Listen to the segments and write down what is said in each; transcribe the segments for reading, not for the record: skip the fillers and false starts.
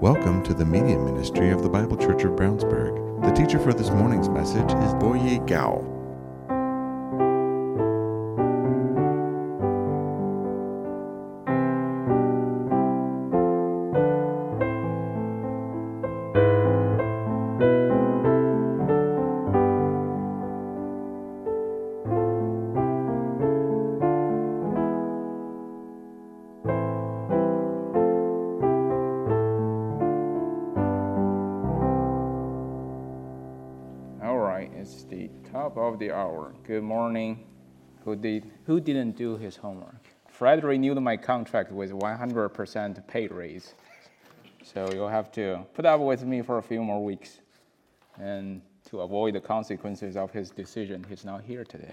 Welcome to the media ministry of the Bible Church of Brownsburg. The teacher for this morning's message is Boye Gao. It's the top of the hour. Good morning. Who didn't do his homework? Fred renewed my contract with 100% pay raise. So you'll have to put up with me for a few more weeks. And to avoid the consequences of his decision, he's not here today.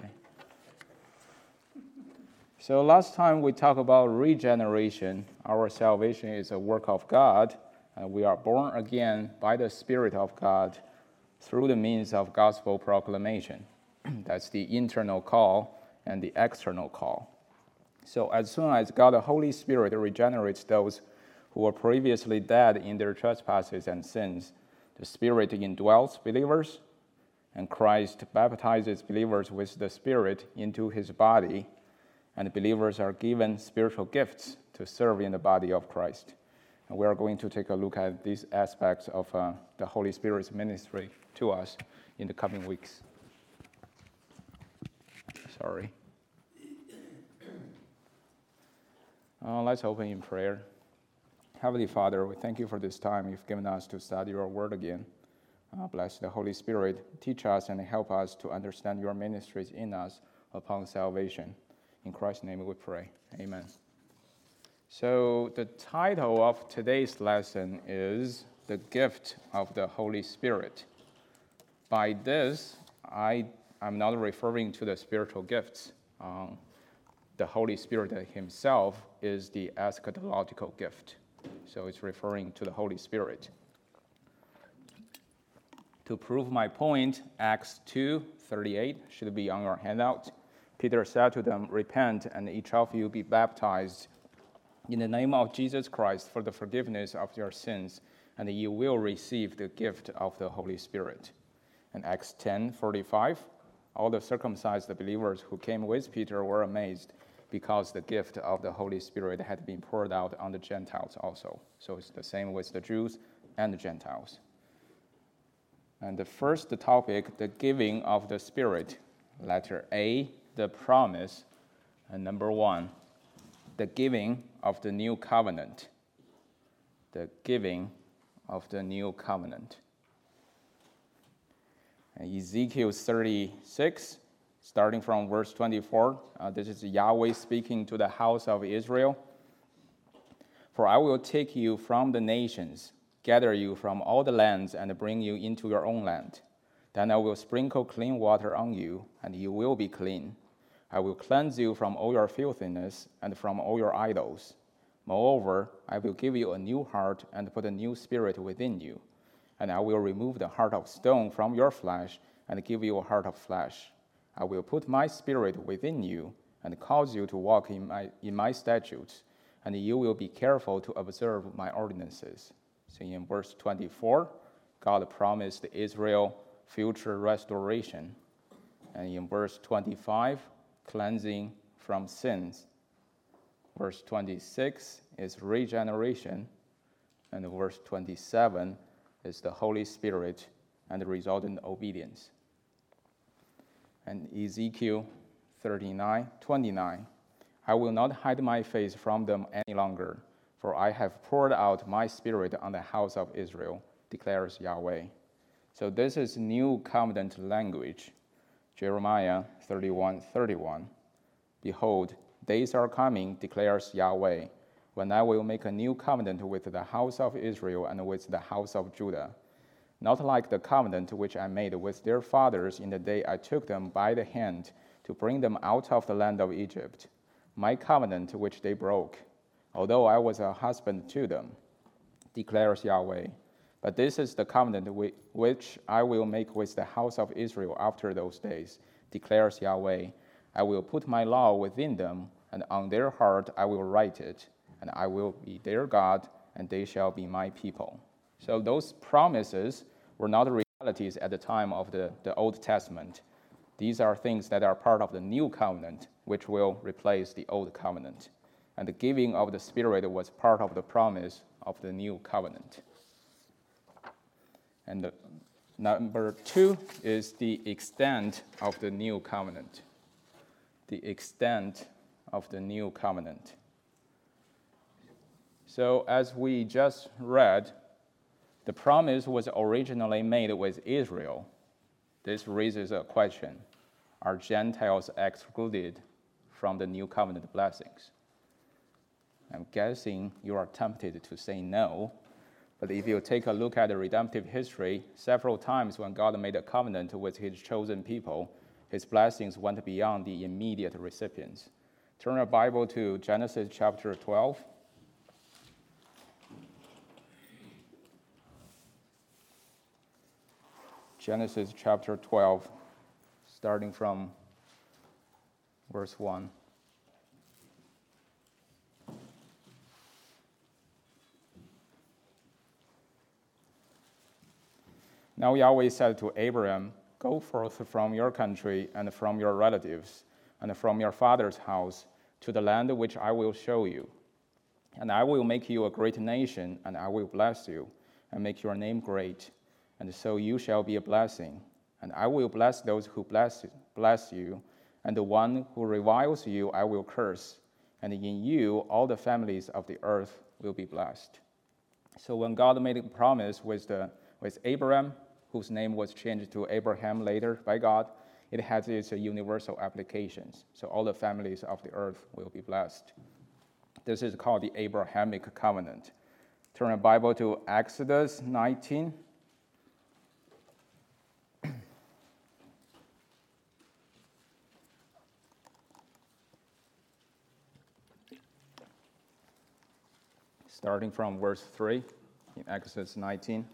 So last time we talked about regeneration. Our salvation is a work of God. We are born again by the Spirit of God through the means of gospel proclamation. That's the internal call and the external call. So as soon as God the Holy Spirit regenerates those who were previously dead in their trespasses and sins, the Spirit indwells believers, and Christ baptizes believers with the Spirit into his body, and believers are given spiritual gifts to serve in the body of Christ. And we are going to take a look at these aspects of the Holy Spirit's ministry to us in the coming weeks. Sorry. Let's open in prayer. Heavenly Father, we thank you for this time you've given us to study your word again. Bless the Holy Spirit. Teach us and help us to understand your ministries in us upon salvation. In Christ's name we pray. Amen. So the title of today's lesson is The Gift of the Holy Spirit. By this, I'm not referring to the spiritual gifts. The Holy Spirit himself is the eschatological gift. So it's referring to the Holy Spirit. To prove my point, Acts 2:38 should be on your handout. Peter said to them, "Repent, and each of you be baptized in the name of Jesus Christ for the forgiveness of your sins, and you will receive the gift of the Holy Spirit." And Acts 10:45, all the circumcised believers who came with Peter were amazed because the gift of the Holy Spirit had been poured out on the Gentiles also. So it's the same with the Jews and the Gentiles. And the first topic, the giving of the Spirit. Letter A, the promise. And number 1, the giving of the new covenant. The giving of the new covenant. Ezekiel 36, starting from verse 24, this is Yahweh speaking to the house of Israel. "For I will take you from the nations, gather you from all the lands, and bring you into your own land. Then I will sprinkle clean water on you, and you will be clean. I will cleanse you from all your filthiness and from all your idols. Moreover, I will give you a new heart and put a new spirit within you. And I will remove the heart of stone from your flesh and give you a heart of flesh. I will put my spirit within you and cause you to walk in my statutes, and you will be careful to observe my ordinances." So in verse 24, God promised Israel future restoration. And in verse 25, cleansing from sins. Verse 26 is regeneration. And verse 27 is the Holy Spirit and the resultant obedience. And Ezekiel 39:29, "I will not hide my face from them any longer, for I have poured out my spirit on the house of Israel, declares Yahweh." So this is new covenant language. Jeremiah 31:31, "Behold, days are coming, declares Yahweh, when I will make a new covenant with the house of Israel and with the house of Judah, not like the covenant which I made with their fathers in the day I took them by the hand to bring them out of the land of Egypt, my covenant which they broke, although I was a husband to them, declares Yahweh. But this is the covenant which I will make with the house of Israel after those days, declares Yahweh. I will put my law within them, and on their heart I will write it, and I will be their God, and they shall be my people. So those promises were not realities at the time of the Old Testament. These are things that are part of the new covenant, which will replace the old covenant. And the giving of the Spirit was part of the promise of the new covenant. And number 2 is the extent of the new covenant. The extent of the new covenant. So as we just read, the promise was originally made with Israel. This raises a question. Are Gentiles excluded from the new covenant blessings? I'm guessing you are tempted to say no. But if you take a look at the redemptive history, several times when God made a covenant with his chosen people, his blessings went beyond the immediate recipients. Turn your Bible to Genesis chapter 12. Genesis chapter 12, starting from verse 1. Now Yahweh said to Abraham, "Go forth from your country and from your relatives and from your father's house to the land which I will show you. And I will make you a great nation, and I will bless you and make your name great. And so you shall be a blessing. And I will bless those who bless you, and the one who reviles you I will curse. And in you all the families of the earth will be blessed." So when God made a promise with Abraham, whose name was changed to Abraham later by God, it has its universal applications. So all the families of the earth will be blessed. This is called the Abrahamic covenant. Turn your Bible to Exodus 19. Starting from verse 3 in Exodus 19.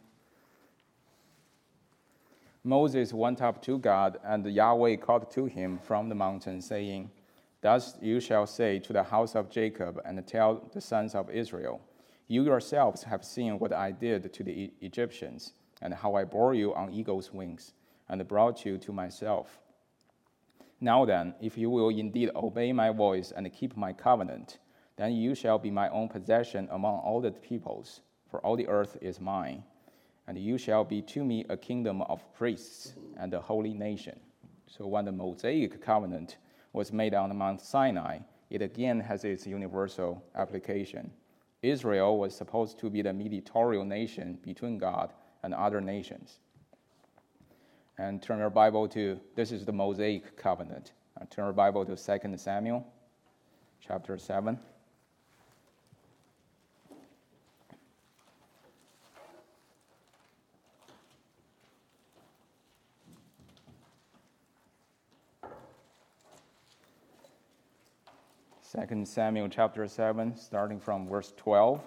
Moses went up to God, and Yahweh called to him from the mountain, saying, "Thus you shall say to the house of Jacob, and tell the sons of Israel, you yourselves have seen what I did to the Egyptians, and how I bore you on eagle's wings, and brought you to myself. Now then, if you will indeed obey my voice and keep my covenant, then you shall be my own possession among all the peoples, for all the earth is mine. And you shall be to me a kingdom of priests and a holy nation." So when the Mosaic covenant was made on Mount Sinai, it again has its universal application. Israel was supposed to be the mediatorial nation between God and other nations. And turn your Bible to, this is the Mosaic covenant. Turn your Bible to 2 Samuel chapter 7. Second Samuel chapter 7, starting from verse 12.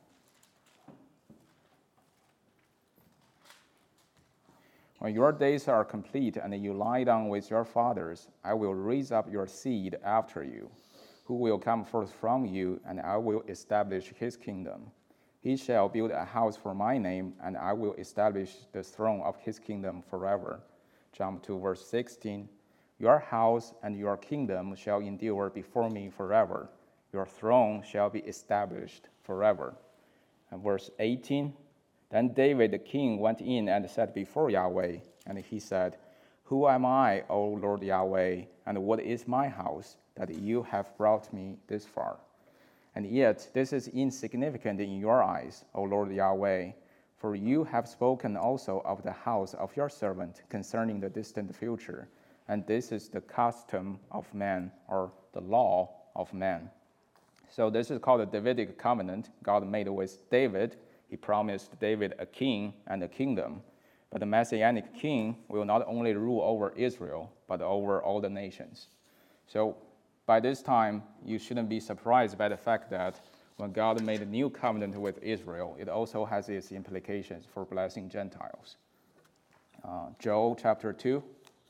"When your days are complete and you lie down with your fathers, I will raise up your seed after you, who will come forth from you, and I will establish his kingdom. He shall build a house for my name, and I will establish the throne of his kingdom forever." Jump to verse 16. "Your house and your kingdom shall endure before me forever. Your throne shall be established forever." And verse 18, "Then David the king went in and said before Yahweh, and he said, 'Who am I, O Lord Yahweh, and what is my house, that you have brought me this far? And yet this is insignificant in your eyes, O Lord Yahweh, for you have spoken also of the house of your servant concerning the distant future. And this is the custom of man, or the law of man.'" So this is called the Davidic covenant God made with David. He promised David a king and a kingdom. But the Messianic king will not only rule over Israel, but over all the nations. So by this time, you shouldn't be surprised by the fact that when God made a new covenant with Israel, it also has its implications for blessing Gentiles. Joel chapter 2.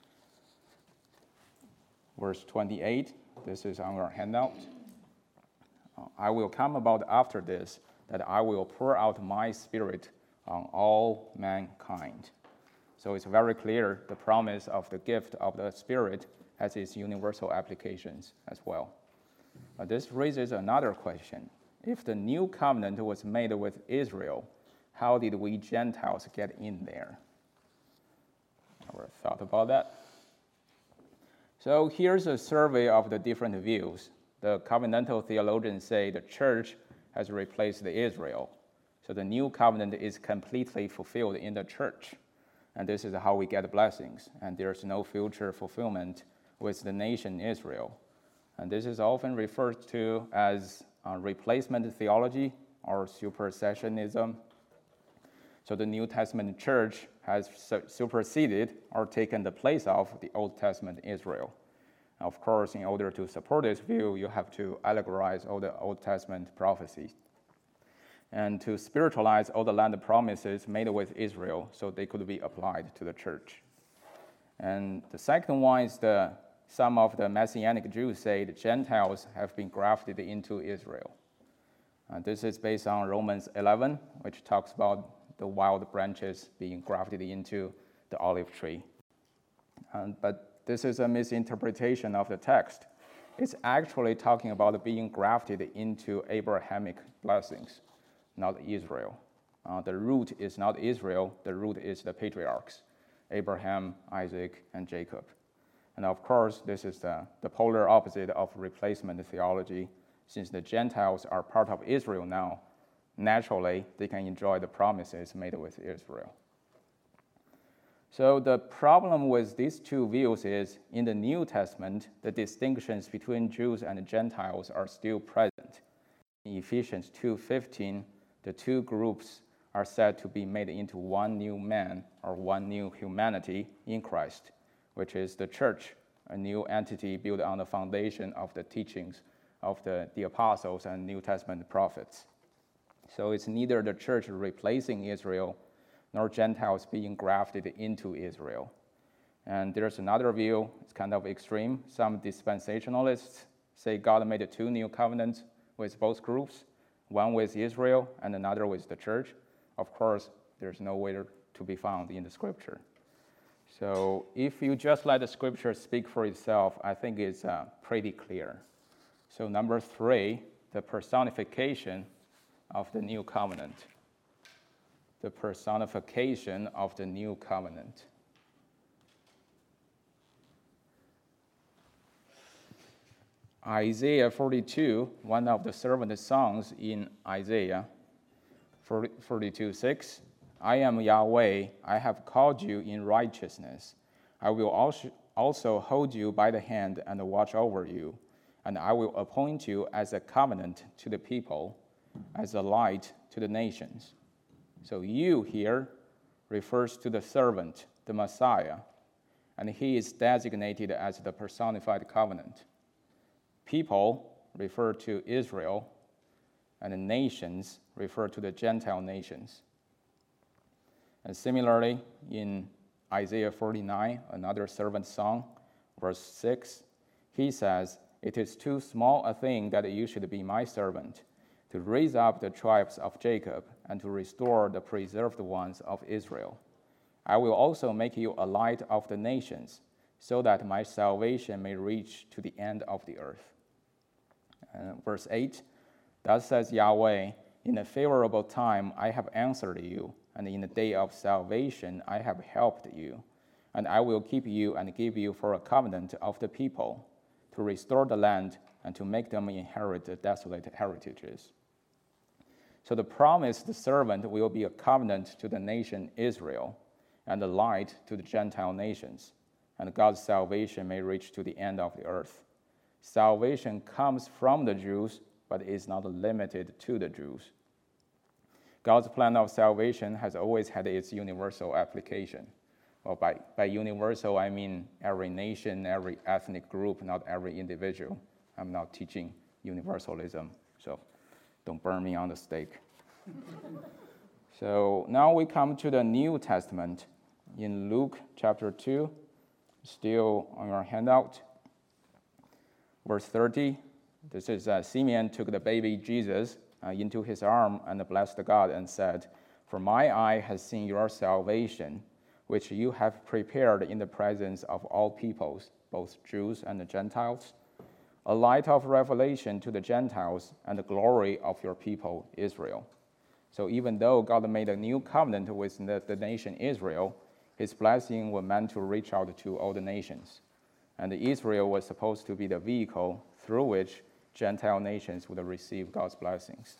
Verse 28, this is on your handout. "I will come about after this, that I will pour out my Spirit on all mankind. So it's very clear the promise of the gift of the Spirit has its universal applications as well. This raises another question. If the new covenant was made with Israel, how did we Gentiles get in there? Ever thought about that? So here's a survey of the different views. The covenantal theologians say the church has replaced Israel. So the new covenant is completely fulfilled in the church. And this is how we get blessings. And there's no future fulfillment with the nation Israel. And this is often referred to as replacement theology or supersessionism. So the New Testament church has superseded or taken the place of the Old Testament Israel. Of course, in order to support this view, you have to allegorize all the Old Testament prophecies and to spiritualize all the land promises made with Israel so they could be applied to the church. And the second one is some of the Messianic Jews say the Gentiles have been grafted into Israel. This is based on Romans 11, which talks about the wild branches being grafted into the olive tree. But this is a misinterpretation of the text. It's actually talking about being grafted into Abrahamic blessings, not Israel. The root is not Israel, the root is the patriarchs, Abraham, Isaac, and Jacob. And of course, this is the polar opposite of replacement theology. Since the Gentiles are part of Israel now, naturally, they can enjoy the promises made with Israel. So the problem with these two views is, in the New Testament, the distinctions between Jews and Gentiles are still present. In Ephesians 2:15, the two groups are said to be made into one new man or one new humanity in Christ, which is the church, a new entity built on the foundation of the teachings of the apostles and New Testament prophets. So it's neither the church replacing Israel nor Gentiles being grafted into Israel. And there's another view, it's kind of extreme. Some dispensationalists say God made two new covenants with both groups, one with Israel and another with the church. Of course, there's nowhere to be found in the scripture. So if you just let the scripture speak for itself, I think it's pretty clear. So number 3, the personification of the new covenant. The personification of the new covenant. Isaiah 42, one of the servant songs in Isaiah 42:6. I am Yahweh, I have called you in righteousness. I will also hold you by the hand and watch over you, and I will appoint you as a covenant to the people, as a light to the nations. So you here refers to the servant, the Messiah, and he is designated as the personified covenant. People refer to Israel, and the nations refer to the Gentile nations. And similarly, in Isaiah 49, another servant song, verse 6, he says, "It is too small a thing that you should be my servant, to raise up the tribes of Jacob and to restore the preserved ones of Israel. I will also make you a light of the nations, so that my salvation may reach to the end of the earth." Verse 8, "Thus says Yahweh, in a favorable time I have answered you, and in the day of salvation I have helped you. And I will keep you and give you for a covenant of the people, to restore the land and to make them inherit the desolate heritages." So the promised servant will be a covenant to the nation Israel, and a light to the Gentile nations, and God's salvation may reach to the end of the earth. Salvation comes from the Jews, but is not limited to the Jews. God's plan of salvation has always had its universal application. Well, by universal, I mean every nation, every ethnic group, not every individual. I'm not teaching universalism, so don't burn me on the stake. So now we come to the New Testament. In Luke chapter 2, still on your handout, verse 30, this is Simeon took the baby Jesus into his arm and blessed God and said, "For my eye has seen your salvation, which you have prepared in the presence of all peoples, both Jews and Gentiles, a light of revelation to the Gentiles and the glory of your people Israel." So even though God made a new covenant with the nation Israel, his blessing was meant to reach out to all the nations. And Israel was supposed to be the vehicle through which Gentile nations would receive God's blessings.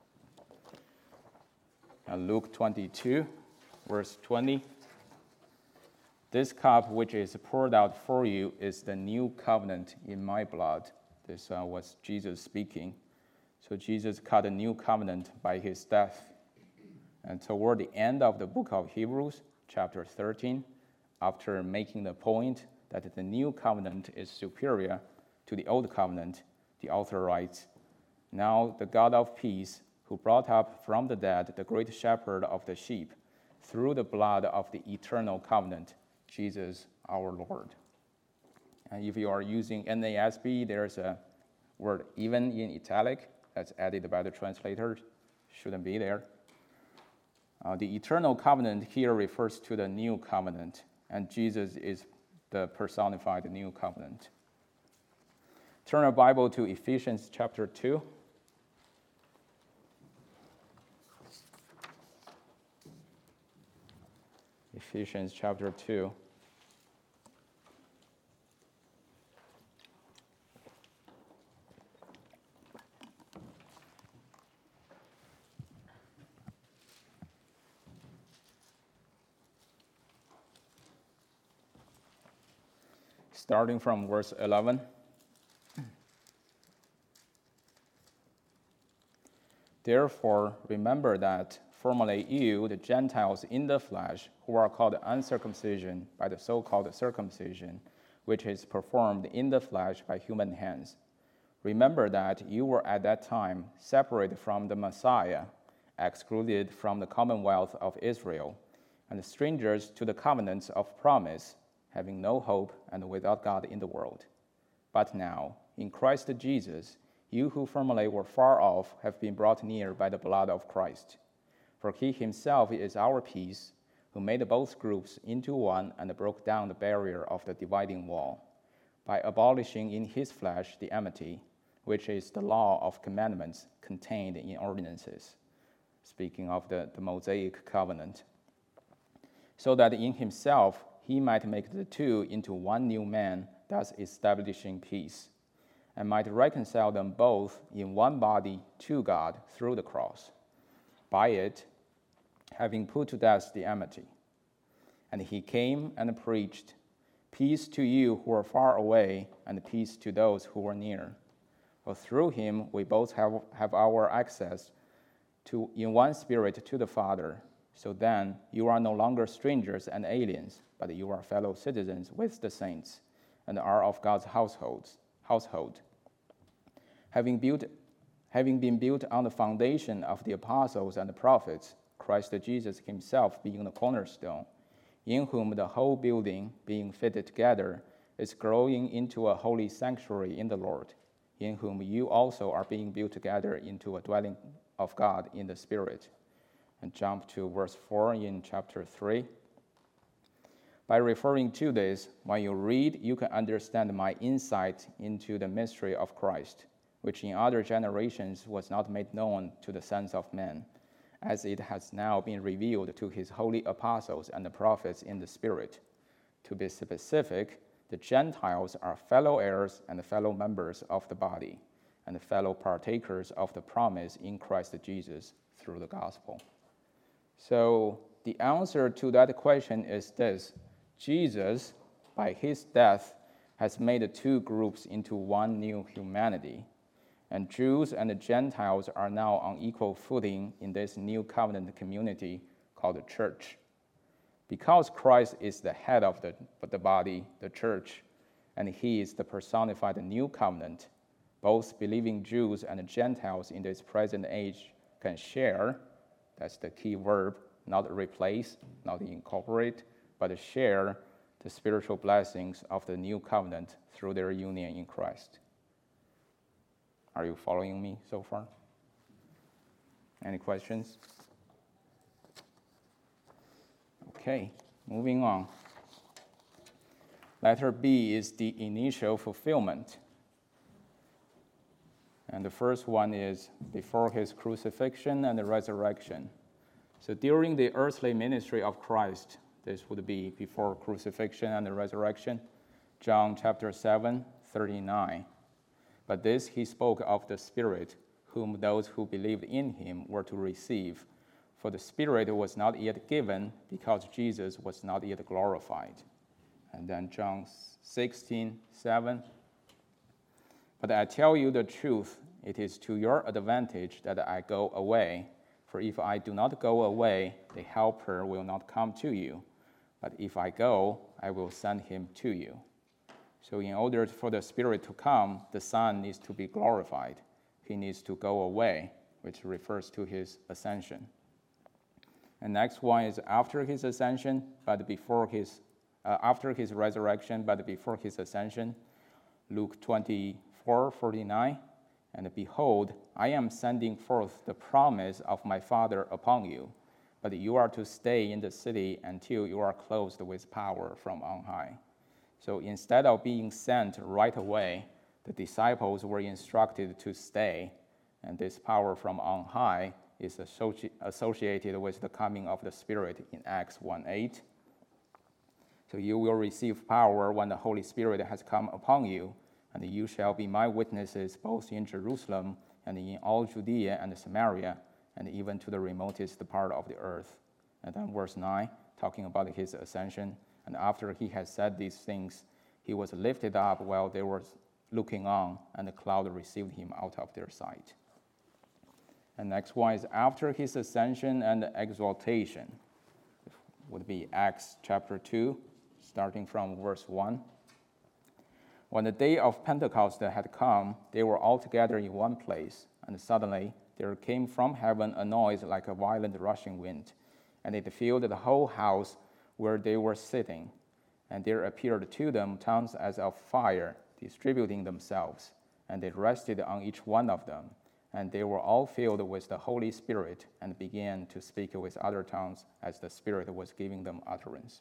And Luke 22, verse 20. "This cup which is poured out for you is the new covenant in my blood." This was Jesus speaking. So Jesus cut a new covenant by his death. And toward the end of the book of Hebrews, chapter 13, after making the point that the new covenant is superior to the old covenant, the author writes, "Now the God of peace, who brought up from the dead the great shepherd of the sheep, through the blood of the eternal covenant, Jesus our Lord." And if you are using NASB, there's a word "even" in italic that's added by the translator. Shouldn't be there. The eternal covenant here refers to the new covenant, and Jesus is the personified new covenant. Turn your Bible to Ephesians chapter 2. Ephesians chapter 2. Starting from verse 11. "Therefore, remember that formerly you, the Gentiles in the flesh, who are called uncircumcision by the so-called circumcision, which is performed in the flesh by human hands. Remember that you were at that time separated from the Messiah, excluded from the commonwealth of Israel, and strangers to the covenants of promise, having no hope and without God in the world. But now, in Christ Jesus, you who formerly were far off have been brought near by the blood of Christ. For he himself is our peace, who made both groups into one and broke down the barrier of the dividing wall, by abolishing in his flesh the enmity, which is the law of commandments contained in ordinances," speaking of the Mosaic covenant, "so that in himself he might make the two into one new man, thus establishing peace, and might reconcile them both in one body to God through the cross, by it having put to death the enmity. And he came and preached, peace to you who are far away, and peace to those who are near. For through him we both have our access to in one spirit to the Father. So then you are no longer strangers and aliens, but you are fellow citizens with the saints, and are of God's household, having been built on the foundation of the apostles and the prophets, Christ Jesus himself being the cornerstone, in whom the whole building, being fitted together, is growing into a holy sanctuary in the Lord, in whom you also are being built together into a dwelling of God in the Spirit." And jump to verse 4 in chapter 3. "By referring to this, when you read, you can understand my insight into the mystery of Christ, which in other generations was not made known to the sons of men, as it has now been revealed to his holy apostles and the prophets in the Spirit. To be specific, the Gentiles are fellow heirs and fellow members of the body, and fellow partakers of the promise in Christ Jesus through the gospel." So the answer to that question is this: Jesus, by his death, has made the two groups into one new humanity. And Jews and the Gentiles are now on equal footing in this new covenant community called the church. Because Christ is the head of the body, the church, and he is the personified new covenant, both believing Jews and Gentiles in this present age can share, that's the key verb, not replace, not incorporate, but share the spiritual blessings of the new covenant through their union in Christ. Are you following me so far? Any questions? Okay, moving on. Letter B is the initial fulfillment. And the first one is before his crucifixion and the resurrection. So during the earthly ministry of Christ, this would be before crucifixion and the resurrection, John chapter 7, 39. But this he spoke of the Spirit, whom those who believed in him were to receive. For the Spirit was not yet given, because Jesus was not yet glorified. And then John 16, 7. But I tell you the truth, it is to your advantage that I go away. For if I do not go away, the Helper will not come to you. But if I go, I will send him to you. So in order for the Spirit to come, the Son needs to be glorified. He needs to go away, which refers to his ascension. And next one is after his ascension, but before his after his resurrection, but before his ascension. Luke 24:49. And behold, I am sending forth the promise of my Father upon you, but you are to stay in the city until you are clothed with power from on high. So instead of being sent right away, the disciples were instructed to stay, and this power from on high is associated with the coming of the Spirit in Acts 1:8. So you will receive power when the Holy Spirit has come upon you, and you shall be my witnesses both in Jerusalem and in all Judea and Samaria, and even to the remotest part of the earth. And then verse 9, talking about his ascension. And after he had said these things, he was lifted up while they were looking on, and the cloud received him out of their sight. And next one is after his ascension and exaltation. It would be Acts chapter 2, starting from verse 1. When the day of Pentecost had come, they were all together in one place, and suddenly there came from heaven a noise like a violent rushing wind, and it filled the whole house where they were sitting. And there appeared to them tongues as of fire, distributing themselves, and they rested on each one of them. And they were all filled with the Holy Spirit, and began to speak with other tongues as the Spirit was giving them utterance.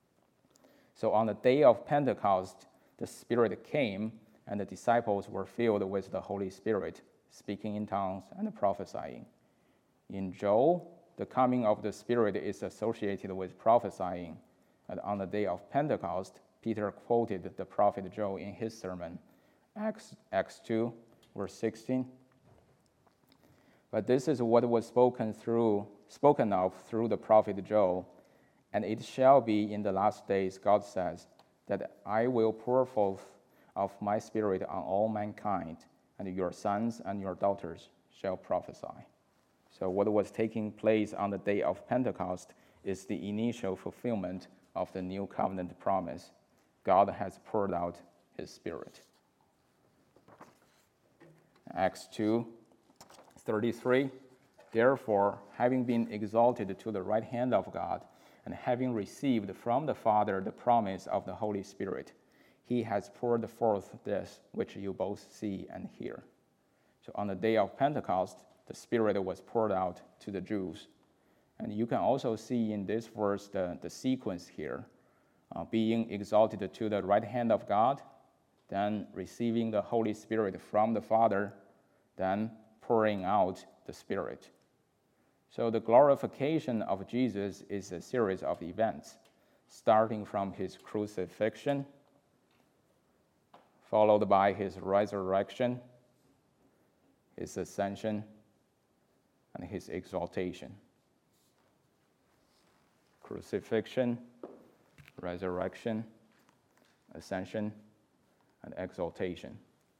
So on the day of Pentecost, the Spirit came, and the disciples were filled with the Holy Spirit, speaking in tongues and prophesying. In Joel, the coming of the Spirit is associated with prophesying. And on the day of Pentecost, Peter quoted the prophet Joel in his sermon, Acts 2, verse 16. But this is what was spoken of through the prophet Joel. And it shall be in the last days, God says, that I will pour forth of my Spirit on all mankind, and your sons and your daughters shall prophesy. So what was taking place on the day of Pentecost is the initial fulfillment of the new covenant promise. God has poured out his Spirit. Acts 2:33. Therefore, having been exalted to the right hand of God, and having received from the Father the promise of the Holy Spirit, he has poured forth this which you both see and hear. So on the day of Pentecost, the Spirit was poured out to the Jews. And you can also see in this verse the sequence here, being exalted to the right hand of God, then receiving the Holy Spirit from the Father, then pouring out the Spirit. So the glorification of Jesus is a series of events, starting from his crucifixion, followed by his resurrection, his ascension, and his exaltation. Crucifixion, resurrection, ascension, and exaltation.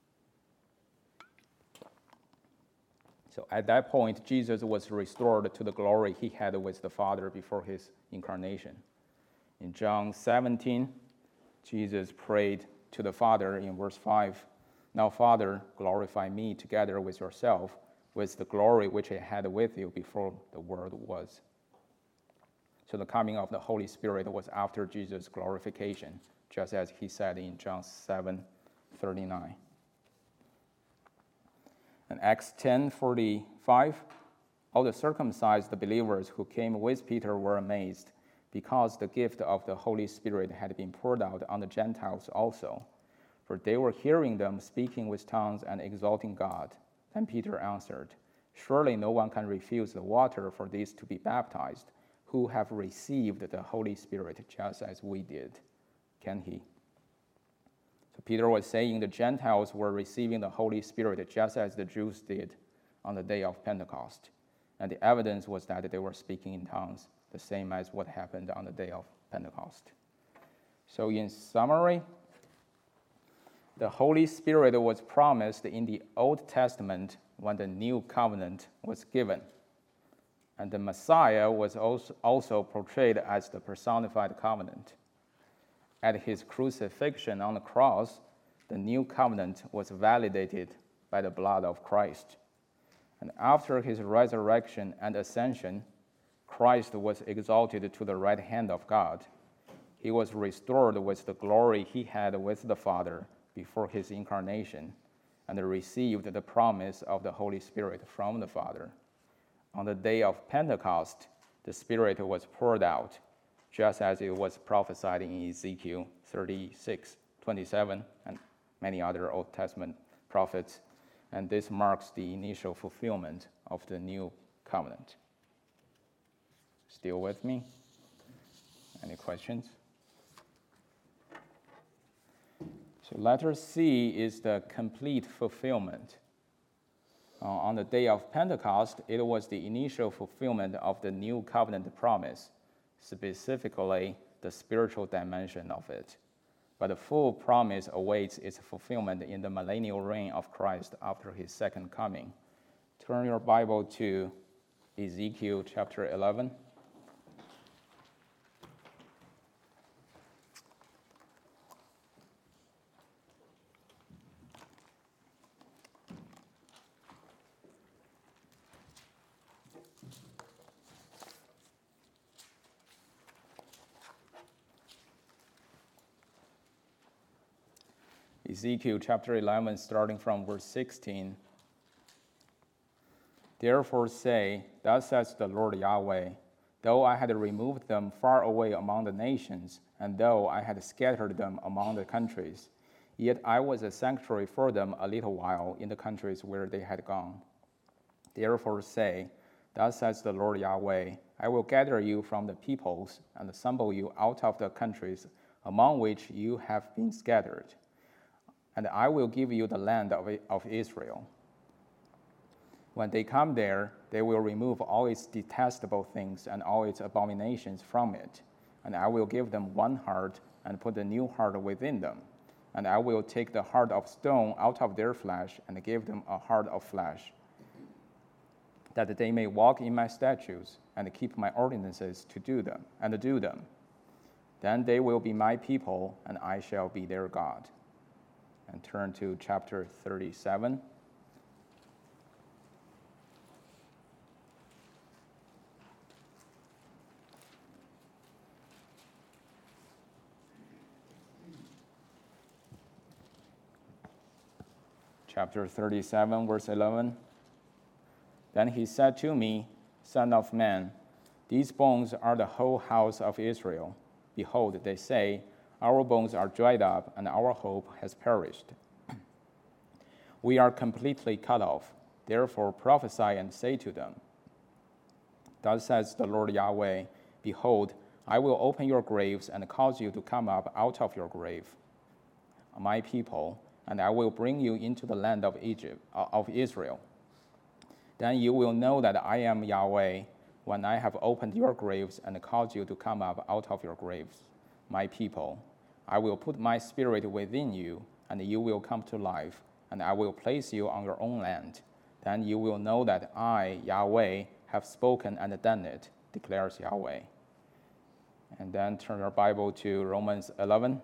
So at that point, Jesus was restored to the glory he had with the Father before his incarnation. In John 17, Jesus prayed to the Father in verse 5, "Now, Father, glorify me together with yourself, with the glory which I had with you before the world was." So the coming of the Holy Spirit was after Jesus' glorification, just as he said in John 7:39. In Acts 10:45, All the circumcised believers who came with Peter were amazed, because the gift of the Holy Spirit had been poured out on the Gentiles also. For they were hearing them speaking with tongues and exalting God. Then Peter answered, "Surely no one can refuse the water for these to be baptized, who have received the Holy Spirit just as we did. Can he?" So Peter was saying the Gentiles were receiving the Holy Spirit just as the Jews did on the day of Pentecost. And the evidence was that they were speaking in tongues, the same as what happened on the day of Pentecost. So in summary, the Holy Spirit was promised in the Old Testament when the New Covenant was given. And the Messiah was also portrayed as the personified covenant. At his crucifixion on the cross, the New Covenant was validated by the blood of Christ. And after his resurrection and ascension, Christ was exalted to the right hand of God. He was restored with the glory he had with the Father before his incarnation, and received the promise of the Holy Spirit from the Father. On the day of Pentecost, the Spirit was poured out, just as it was prophesied in Ezekiel 36:27 and many other Old Testament prophets. And this marks the initial fulfillment of the new covenant. Still with me? Any questions? So letter C is the complete fulfillment. On the day of Pentecost, it was the initial fulfillment of the new covenant promise, specifically the spiritual dimension of it. But the full promise awaits its fulfillment in the millennial reign of Christ after his second coming. Turn your Bible to Ezekiel chapter 11. Ezekiel chapter 11, starting from verse 16. Therefore say, thus says the Lord Yahweh, though I had removed them far away among the nations, and though I had scattered them among the countries, yet I was a sanctuary for them a little while in the countries where they had gone. Therefore say, thus says the Lord Yahweh, I will gather you from the peoples and assemble you out of the countries among which you have been scattered. And I will give you the land of Israel. When they come there, they will remove all its detestable things and all its abominations from it. And I will give them one heart and put a new heart within them. And I will take the heart of stone out of their flesh and give them a heart of flesh, that they may walk in my statutes and keep my ordinances to do them. Then they will be my people, and I shall be their God. And turn to chapter 37. Chapter 37, verse 11. Then he said to me, Son of man, these bones are the whole house of Israel. Behold, they say, our bones are dried up, and our hope has perished. We are completely cut off. Therefore prophesy and say to them, thus says the Lord Yahweh, behold, I will open your graves and cause you to come up out of your grave, my people, and I will bring you into the land of Israel. Then you will know that I am Yahweh, when I have opened your graves and caused you to come up out of your graves, my people. I will put my spirit within you, and you will come to life, and I will place you on your own land. Then you will know that I, Yahweh, have spoken and done it, declares Yahweh. And then turn your Bible to Romans 11.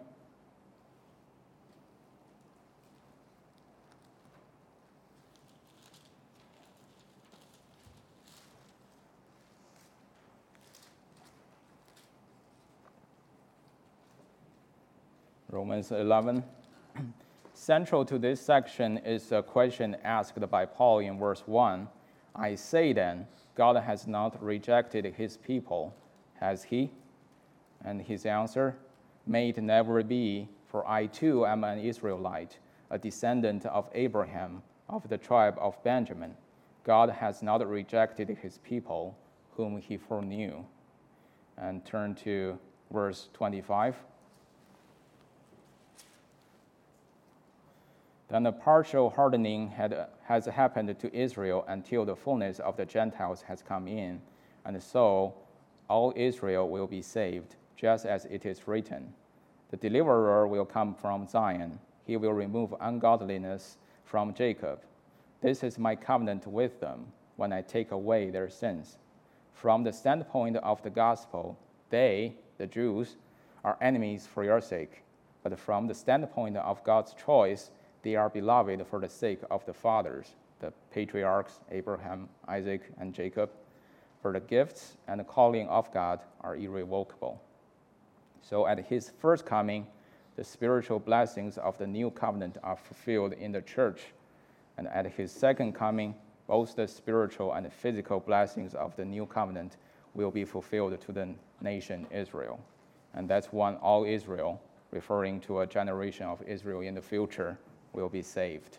Romans 11. Central to this section is a question asked by Paul in verse 1. I say then, God has not rejected his people, has he? And his answer, may it never be, for I too am an Israelite, a descendant of Abraham, of the tribe of Benjamin. God has not rejected his people, whom he foreknew. And turn to verse 25. Then a partial hardening has happened to Israel until the fullness of the Gentiles has come in, and so all Israel will be saved, just as it is written. The deliverer will come from Zion. He will remove ungodliness from Jacob. This is my covenant with them when I take away their sins. From the standpoint of the gospel, they, the Jews, are enemies for your sake. But from the standpoint of God's choice, they are beloved for the sake of the fathers, the patriarchs, Abraham, Isaac, and Jacob. For the gifts and the calling of God are irrevocable. So at his first coming, the spiritual blessings of the new covenant are fulfilled in the church. And at his second coming, both the spiritual and the physical blessings of the new covenant will be fulfilled to the nation Israel. And that's when all Israel, referring to a generation of Israel in the future, will be saved.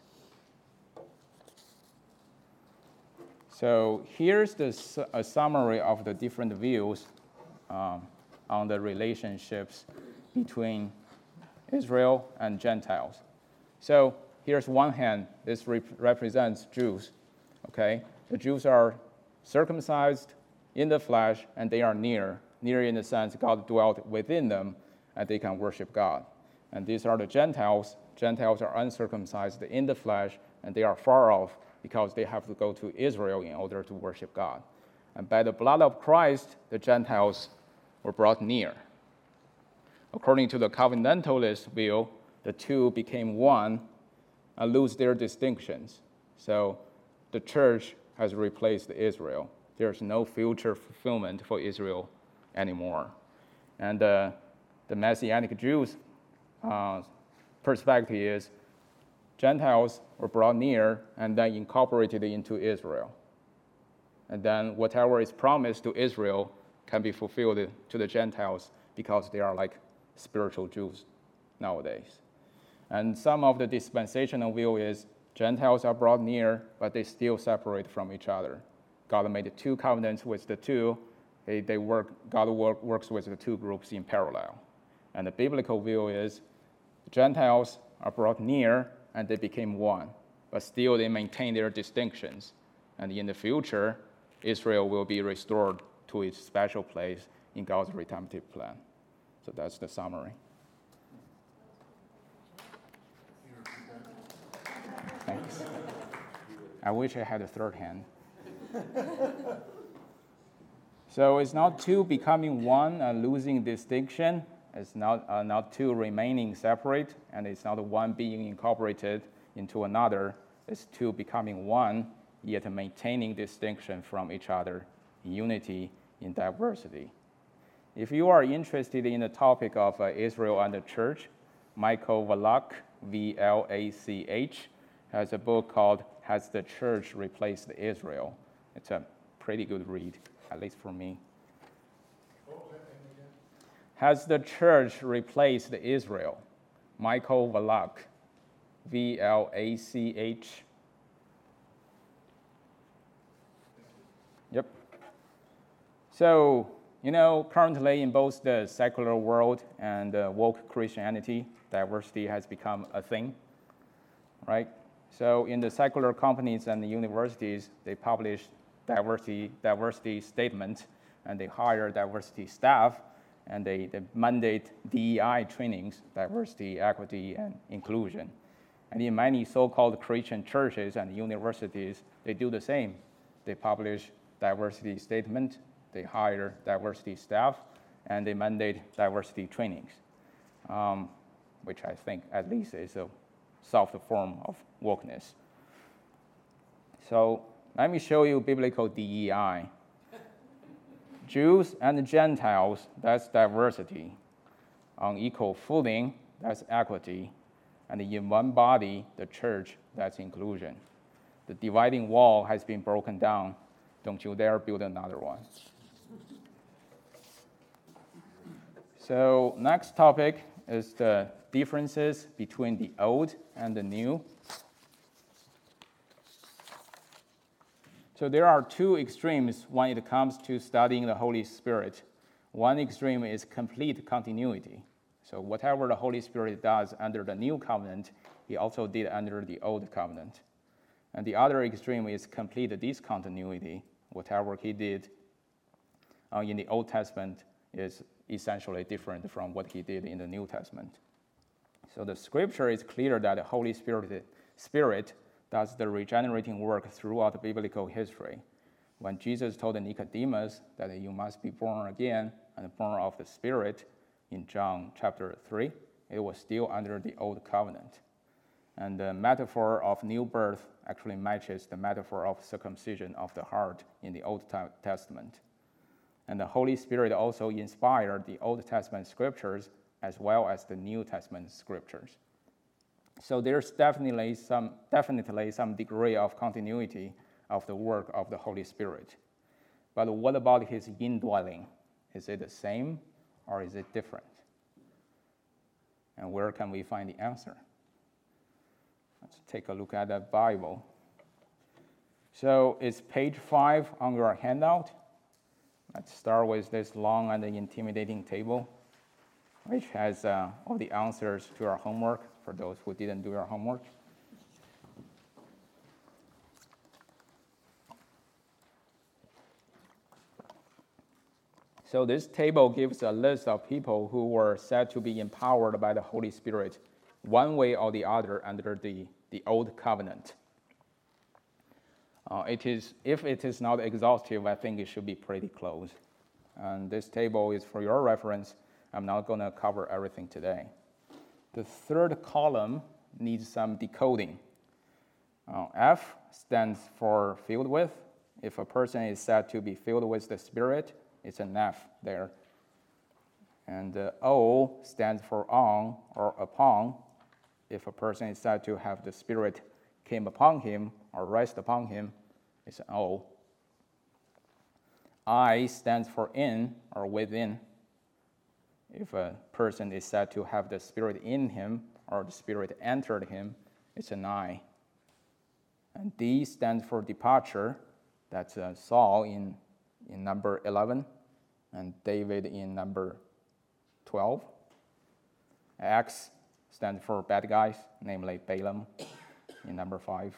So here's a summary of the different views on the relationships between Israel and Gentiles. So here's one hand. This represents Jews. Okay, the Jews are circumcised in the flesh, and they are near in the sense God dwelt within them, and they can worship God. And these are the Gentiles. Gentiles are uncircumcised in the flesh, and they are far off because they have to go to Israel in order to worship God. And by the blood of Christ, the Gentiles were brought near. According to the covenantalist view, the two became one and lose their distinctions. So the church has replaced Israel. There's no future fulfillment for Israel anymore. And the Messianic Jews' perspective is Gentiles were brought near and then incorporated into Israel. And then whatever is promised to Israel can be fulfilled to the Gentiles because they are like spiritual Jews nowadays. And some of the dispensational view is Gentiles are brought near, but they still separate from each other. God made two covenants with the two. God works with the two groups in parallel. And the biblical view is Gentiles are brought near and they became one, but still they maintain their distinctions. And in the future, Israel will be restored to its special place in God's redemptive plan. So that's the summary. Thanks. I wish I had a third hand. So it's not two becoming one and losing distinction. It's not two remaining separate, and it's not one being incorporated into another. It's two becoming one, yet maintaining distinction from each other, unity in diversity. If you are interested in the topic of Israel and the church, Michael Vlach, V-L-A-C-H, has a book called Has the Church Replaced Israel? It's a pretty good read, at least for me. Has the church replaced Israel? Michael Vlach, V-L-A-C-H. Yep. So, currently in both the secular world and woke Christianity, diversity has become a thing, right? So in the secular companies and the universities, they publish diversity statement, and they hire diversity staff, and they mandate DEI trainings, diversity, equity, and inclusion. And in many so-called Christian churches and universities, they do the same. They publish diversity statement, they hire diversity staff, and they mandate diversity trainings, which I think at least is a soft form of wokeness. So let me show you biblical DEI. Jews and Gentiles, that's diversity. On equal footing, that's equity. And in one body, the church, that's inclusion. The dividing wall has been broken down. Don't you dare build another one. So next topic is the differences between the old and the new. So there are two extremes when it comes to studying the Holy Spirit. One extreme is complete continuity. So whatever the Holy Spirit does under the new covenant, he also did under the old covenant. And the other extreme is complete discontinuity. Whatever he did in the Old Testament is essentially different from what he did in the New Testament. So the scripture is clear that the Holy Spirit does the regenerating work throughout biblical history. When Jesus told Nicodemus that you must be born again and born of the Spirit in John chapter 3, it was still under the Old Covenant. And the metaphor of new birth actually matches the metaphor of circumcision of the heart in the Old Testament. And the Holy Spirit also inspired the Old Testament scriptures as well as the New Testament scriptures. So there's definitely some degree of continuity of the work of the Holy Spirit. But what about his indwelling? Is it the same or is it different? And where can we find the answer? Let's take a look at the Bible. So it's page 5 on your handout. Let's start with this long and intimidating table, which has all the answers to our homework for those who didn't do your homework. So this table gives a list of people who were said to be empowered by the Holy Spirit one way or the other under the Old Covenant. If it is not exhaustive, I think it should be pretty close. And this table is for your reference. I'm not going to cover everything today. The third column needs some decoding. F stands for filled with. If a person is said to be filled with the Spirit, it's an F there. And O stands for on or upon. If a person is said to have the Spirit came upon him or rest upon him, it's an O. I stands for in or within. If a person is said to have the Spirit in him or the Spirit entered him, it's an I. And D stands for departure. That's Saul in number 11 and David in number 12. X stands for bad guys, namely Balaam in number 5.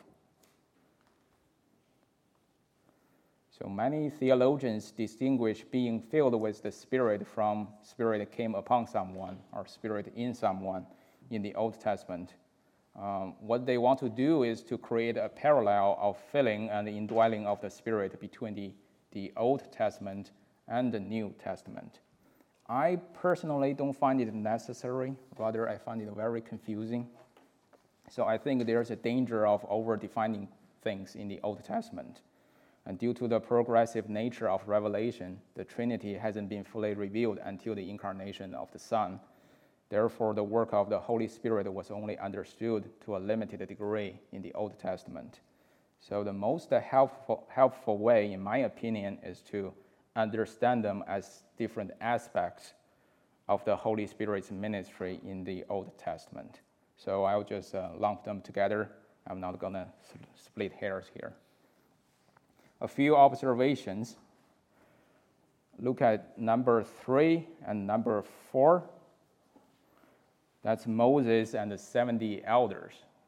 So many theologians distinguish being filled with the Spirit from Spirit came upon someone or Spirit in someone in the Old Testament. What they want to do is to create a parallel of filling and the indwelling of the Spirit between the Old Testament and the New Testament. I personally don't find it necessary. Rather, I find it very confusing. So I think there's a danger of over-defining things in the Old Testament. And due to the progressive nature of Revelation, the Trinity hasn't been fully revealed until the incarnation of the Son. Therefore, the work of the Holy Spirit was only understood to a limited degree in the Old Testament. So the most helpful way, in my opinion, is to understand them as different aspects of the Holy Spirit's ministry in the Old Testament. So I'll just lump them together. I'm not going to split hairs here. A few observations. Look at number 3 and number 4. That's Moses and the 70 elders.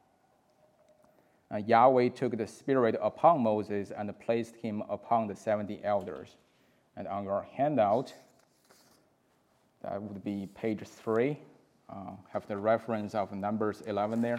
Yahweh took the Spirit upon Moses and placed him upon the 70 elders. And on your handout, that would be page 3. Have the reference of Numbers 11 there.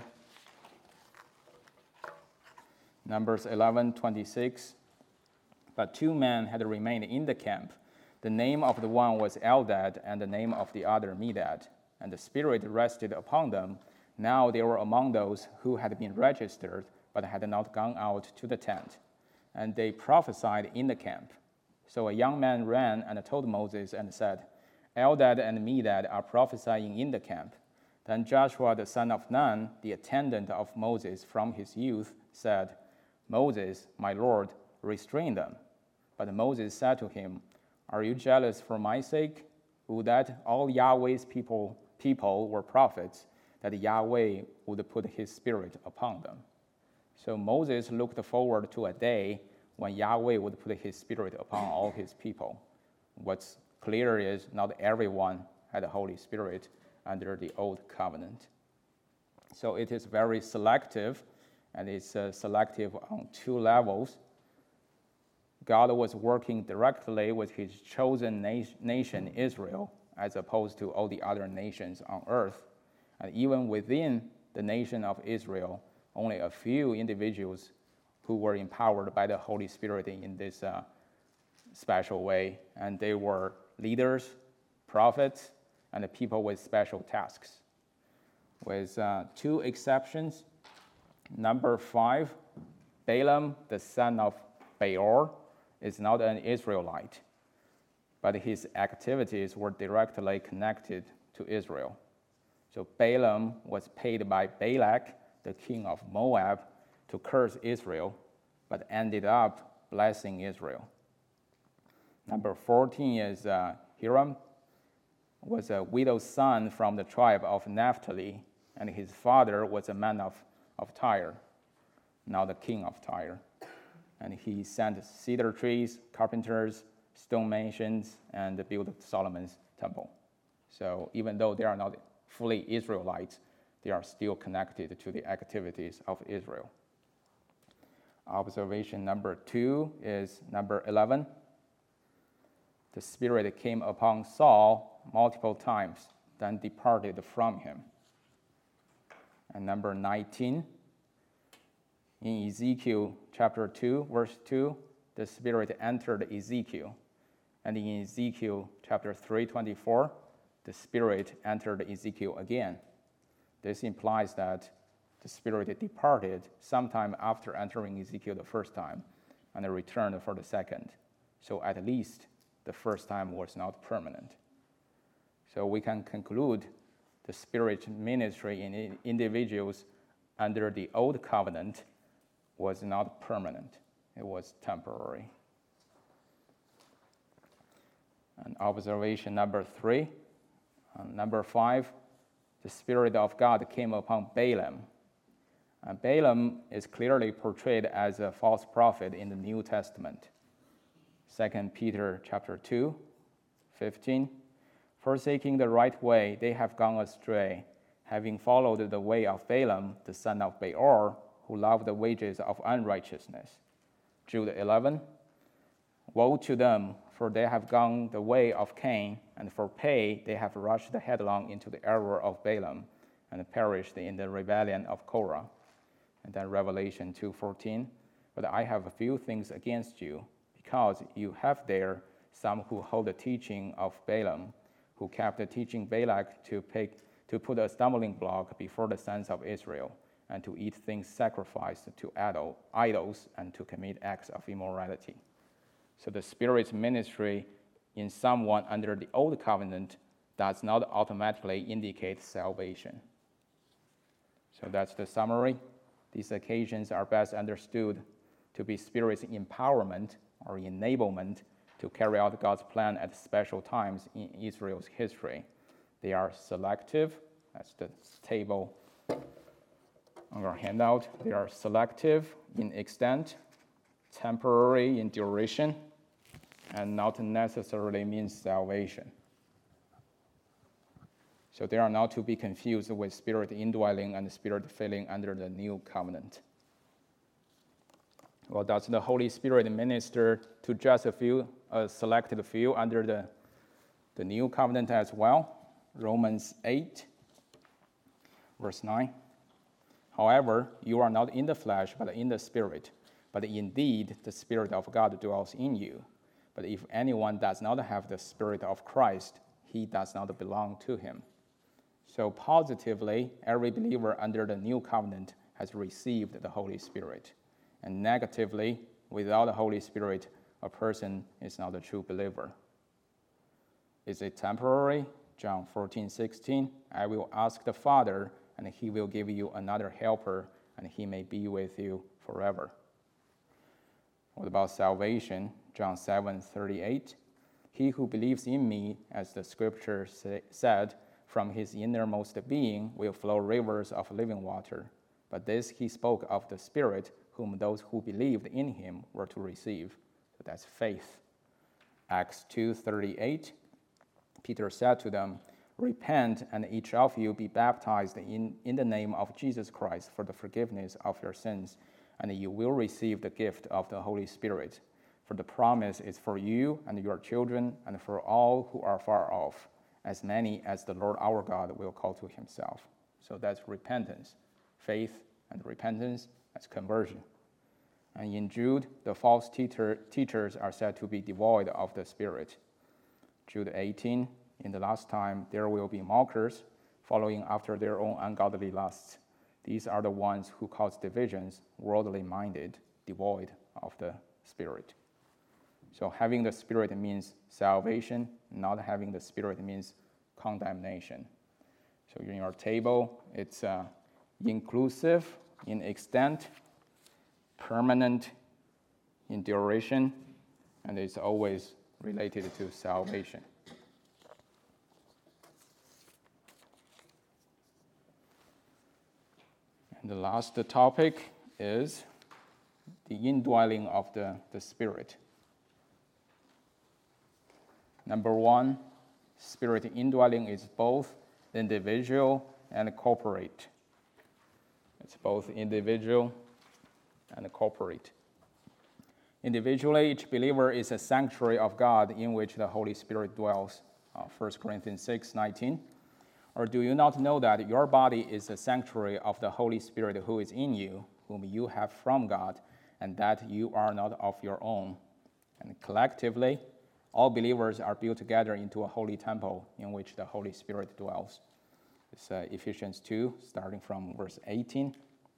Numbers 11:26. But 2 men had remained in the camp. The name of the one was Eldad, and the name of the other Medad. And the Spirit rested upon them. Now they were among those who had been registered, but had not gone out to the tent. And they prophesied in the camp. So a young man ran and told Moses and said, Eldad and Medad are prophesying in the camp. Then Joshua the son of Nun, the attendant of Moses from his youth, said, Moses, my Lord, restrained them. But Moses said to him, Are you jealous for my sake? Would that all Yahweh's people were prophets, that Yahweh would put his spirit upon them. So Moses looked forward to a day when Yahweh would put his spirit upon all his people. What's clear is not everyone had the Holy Spirit under the Old Covenant. So it is very selective, and it's selective on two levels. God was working directly with his chosen nation, Israel, as opposed to all the other nations on earth. And even within the nation of Israel, only a few individuals who were empowered by the Holy Spirit in this special way. And they were leaders, prophets, and the people with special tasks. With two exceptions. Number 5, Balaam, the son of Beor, is not an Israelite, but his activities were directly connected to Israel. So Balaam was paid by Balak, the king of Moab, to curse Israel, but ended up blessing Israel. Number 14 is Hiram, was a widow's son from the tribe of Naphtali, and his father was a man of Tyre, now the king of Tyre. And he sent cedar trees, carpenters, stone masons, and built Solomon's temple. So even though they are not fully Israelites, they are still connected to the activities of Israel. Observation number 2 is number 11. The Spirit came upon Saul multiple times, then departed from him. And number 19, in Ezekiel chapter 2, verse 2, the Spirit entered Ezekiel. And in Ezekiel chapter 3:24, the Spirit entered Ezekiel again. This implies that the Spirit departed sometime after entering Ezekiel the first time and returned for the second. So at least the first time was not permanent. So we can conclude the Spirit ministry in individuals under the Old Covenant was not permanent. It was temporary. And observation number 3. Number 5, the Spirit of God came upon Balaam. And Balaam is clearly portrayed as a false prophet in the New Testament. 2 Peter chapter 2, 15. Forsaking the right way, they have gone astray, having followed the way of Balaam, the son of Beor, who loved the wages of unrighteousness. Jude 11. Woe to them, for they have gone the way of Cain, and for pay they have rushed headlong into the error of Balaam, and perished in the rebellion of Korah. And then Revelation 2:14. But I have a few things against you, because you have there some who hold the teaching of Balaam, who kept teaching Balak to put a stumbling block before the sons of Israel, and to eat things sacrificed to idols, and to commit acts of immorality. So the Spirit's ministry in someone under the Old Covenant does not automatically indicate salvation. So that's the summary. These occasions are best understood to be Spirit's empowerment or enablement to carry out God's plan at special times in Israel's history. They are selective. That's the table on your handout. They are selective in extent, temporary in duration, and not necessarily means salvation. So they are not to be confused with Spirit indwelling and Spirit filling under the New Covenant. Well, does the Holy Spirit minister to just a selected few under the New Covenant as well? Romans 8, verse 9. However, you are not in the flesh, but in the Spirit. But indeed, the Spirit of God dwells in you. But if anyone does not have the Spirit of Christ, he does not belong to him. So positively, every believer under the New Covenant has received the Holy Spirit. And negatively, without the Holy Spirit, a person is not a true believer. Is it temporary? John 14:16. I will ask the Father, and he will give you another helper, and he may be with you forever. What about salvation? John 7:38. He who believes in me, as the scripture said, from his innermost being will flow rivers of living water. But this he spoke of the Spirit, whom those who believed in him were to receive. So that's faith. Acts 2:38. Peter said to them, repent, and each of you be baptized in the name of Jesus Christ for the forgiveness of your sins, and you will receive the gift of the Holy Spirit. For the promise is for you and your children and for all who are far off, as many as the Lord our God will call to himself. So that's repentance. Faith and repentance, that's conversion. And in Jude, the false teachers are said to be devoid of the Spirit. Jude 18, in the last time there will be mockers, following after their own ungodly lusts. These are the ones who cause divisions, worldly minded, devoid of the Spirit. So having the Spirit means salvation. Not having the Spirit means condemnation. So in your table, it's inclusive in extent, permanent in duration, and it's always related to salvation. And the last topic is the indwelling of the Spirit. Number one, Spirit indwelling is both individual and corporate. It's both individual and corporate. Individually, each believer is a sanctuary of God in which the Holy Spirit dwells. 1 Corinthians 6:19. Or do you not know that your body is a sanctuary of the Holy Spirit who is in you, whom you have from God, and that you are not of your own? And collectively, all believers are built together into a holy temple in which the Holy Spirit dwells. It's Ephesians 2, starting from verse 18.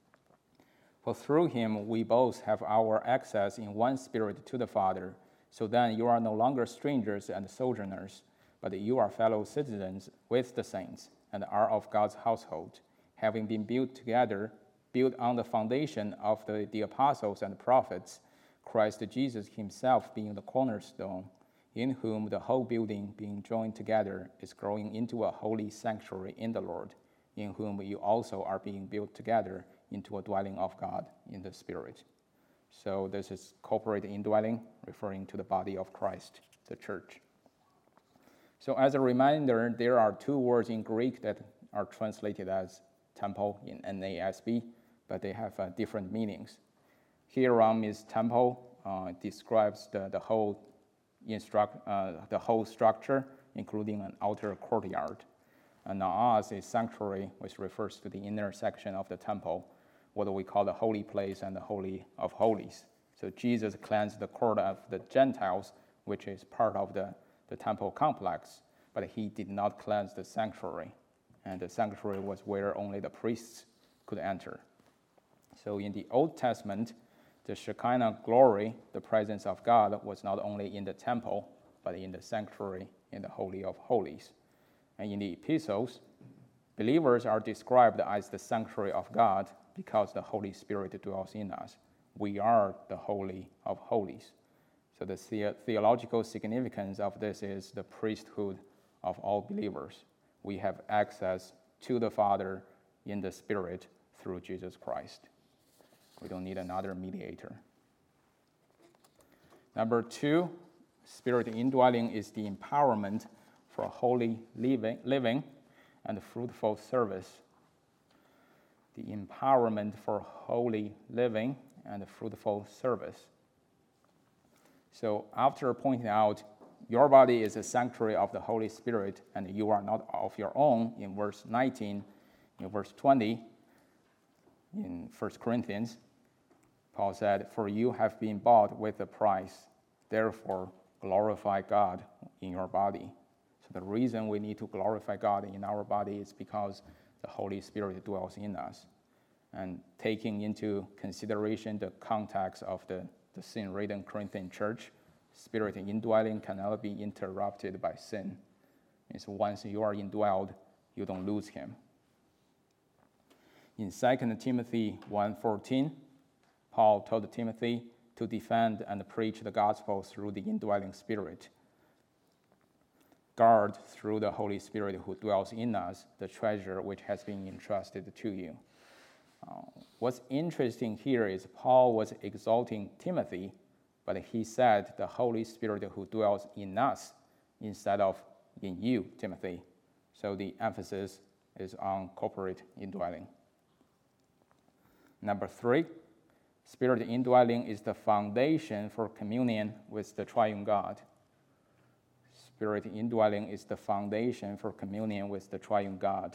For through him we both have our access in one Spirit to the Father. So then you are no longer strangers and sojourners, but you are fellow citizens with the saints and are of God's household, having been built on the foundation of the apostles and prophets, Christ Jesus himself being the cornerstone, in whom the whole building being joined together is growing into a holy sanctuary in the Lord, in whom you also are being built together into a dwelling of God in the Spirit. So this is corporate indwelling, referring to the body of Christ, the church. So as a reminder, there are two words in Greek that are translated as temple in NASB, but they have different meanings. Hieron means temple, describes the whole structure, including an outer courtyard. And naos is sanctuary, which refers to the inner section of the temple, what we call the holy place and the Holy of Holies. So Jesus cleansed the court of the Gentiles, which is part of the temple complex, but he did not cleanse the sanctuary. And the sanctuary was where only the priests could enter. So in the Old Testament, the Shekinah glory, the presence of God, was not only in the temple, but in the sanctuary, in the Holy of Holies. And in the epistles, believers are described as the sanctuary of God because the Holy Spirit dwells in us. We are the Holy of Holies. So the theological significance of this is the priesthood of all believers. We have access to the Father in the Spirit through Jesus Christ. We don't need another mediator. Number two, Spirit indwelling is the empowerment for holy living and fruitful service. The empowerment for holy living and fruitful service. So after pointing out your body is a sanctuary of the Holy Spirit and you are not of your own in verse 19, in verse 20, in 1 Corinthians, Paul said, for you have been bought with a price, therefore glorify God in your body. So the reason we need to glorify God in our body is because the Holy Spirit dwells in us. And taking into consideration the context of the sin-ridden Corinthian church, Spirit indwelling cannot be interrupted by sin. It's once you are indwelled, you don't lose him. In 2 Timothy 1:14, Paul told Timothy to defend and preach the gospel through the indwelling Spirit. Guard through the Holy Spirit who dwells in us the treasure which has been entrusted to you. What's interesting here is Paul was exalting Timothy, but he said the Holy Spirit who dwells in us instead of in you, Timothy. So the emphasis is on corporate indwelling. Number 3, Spirit indwelling is the foundation for communion with the triune God. Spirit indwelling is the foundation for communion with the triune God.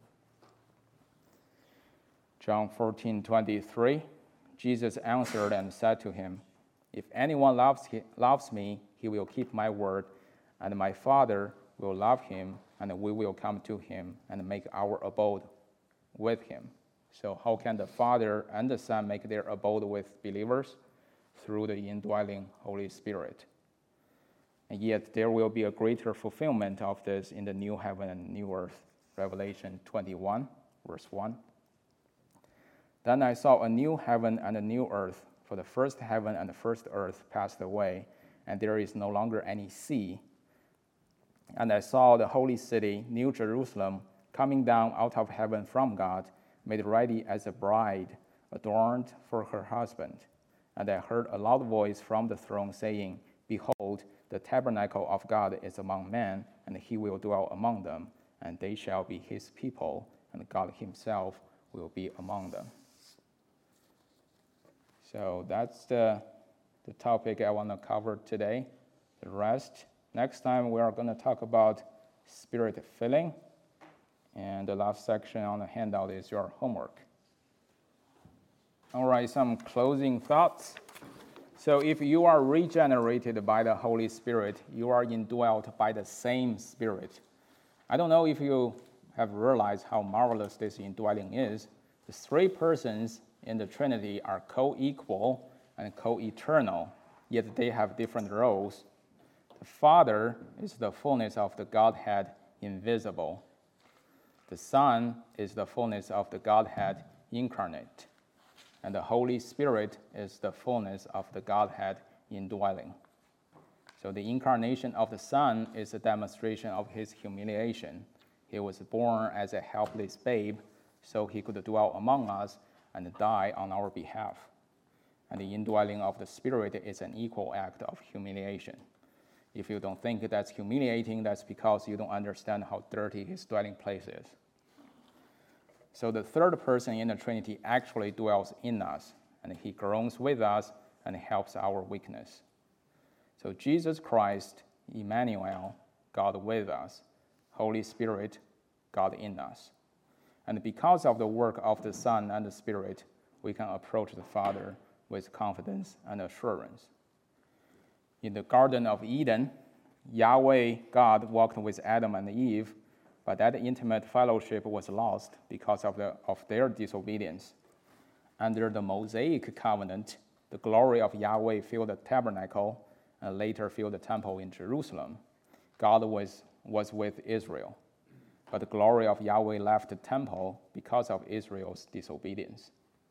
John 14:23, Jesus answered and said to him, "If anyone loves me, he will keep my word, and my Father will love him, and we will come to him and make our abode with him." So how can the Father and the Son make their abode with believers? Through the indwelling Holy Spirit. And yet there will be a greater fulfillment of this in the new heaven and new earth. Revelation 21, verse 1. Then I saw a new heaven and a new earth, for the first heaven and the first earth passed away, and there is no longer any sea. And I saw the holy city, New Jerusalem, coming down out of heaven from God, made ready as a bride, adorned for her husband. And I heard a loud voice from the throne saying, "Behold, the tabernacle of God is among men, and he will dwell among them, and they shall be his people, and God himself will be among them." So that's the topic I want to cover today. The rest, next time we are going to talk about Spirit filling, and the last section on the handout is your homework. All right, some closing thoughts. So if you are regenerated by the Holy Spirit, you are indwelt by the same Spirit. I don't know if you have realized how marvelous this indwelling is. The 3 persons in the Trinity are co-equal and co-eternal, yet they have different roles. The Father is the fullness of the Godhead invisible. The Son is the fullness of the Godhead incarnate. And the Holy Spirit is the fullness of the Godhead indwelling. So the incarnation of the Son is a demonstration of his humiliation. He was born as a helpless babe, so he could dwell among us and die on our behalf. And the indwelling of the Spirit is an equal act of humiliation. If you don't think that's humiliating, that's because you don't understand how dirty his dwelling place is. So the third person in the Trinity actually dwells in us, and he groans with us and helps our weakness. So Jesus Christ, Emmanuel, God with us, Holy Spirit, God in us. And because of the work of the Son and the Spirit, we can approach the Father with confidence and assurance. In the Garden of Eden, Yahweh God walked with Adam and Eve, but that intimate fellowship was lost because of their disobedience. Under the Mosaic covenant, the glory of Yahweh filled the tabernacle and later filled the temple in Jerusalem. God was with Israel, but the glory of Yahweh left the temple because of Israel's disobedience.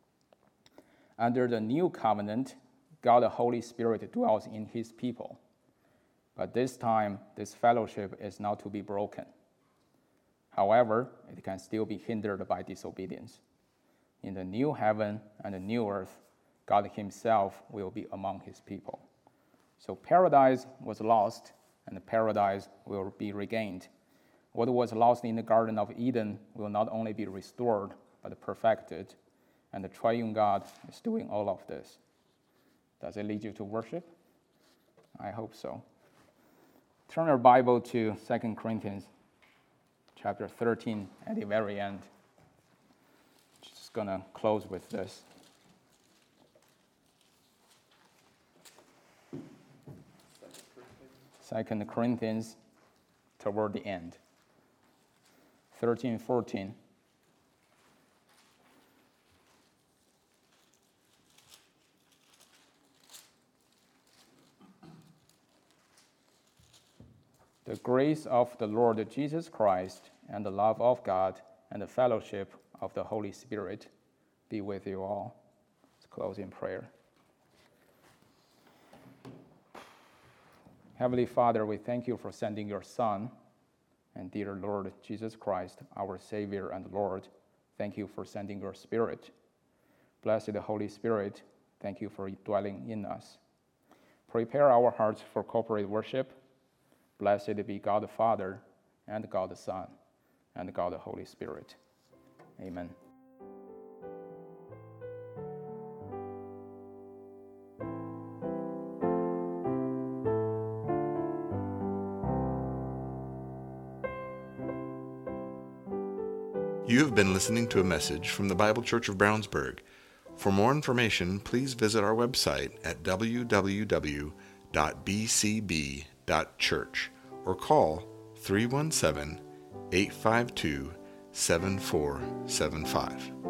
Under the new covenant, God the Holy Spirit dwells in his people. But this time, this fellowship is not to be broken. However, it can still be hindered by disobedience. In the new heaven and the new earth, God himself will be among his people. So paradise was lost, and paradise will be regained. What was lost in the Garden of Eden will not only be restored, but perfected. And the triune God is doing all of this. Does it lead you to worship? I hope so. Turn your Bible to 2 Corinthians chapter 13 at the very end. Just going to close with this. 2 Corinthians toward the end. 13:14. The grace of the Lord Jesus Christ and the love of God and the fellowship of the Holy Spirit be with you all. Let's close in prayer. Heavenly Father, we thank you for sending your Son, and dear Lord Jesus Christ, our Savior and Lord, thank you for sending your Spirit. Blessed Holy Spirit, thank you for dwelling in us. Prepare our hearts for corporate worship. Blessed be God the Father, and God the Son, and God the Holy Spirit. Amen. You have been listening to a message from the Bible Church of Brownsburg. For more information, please visit our website at www.bcb.church or call 317-852-7475.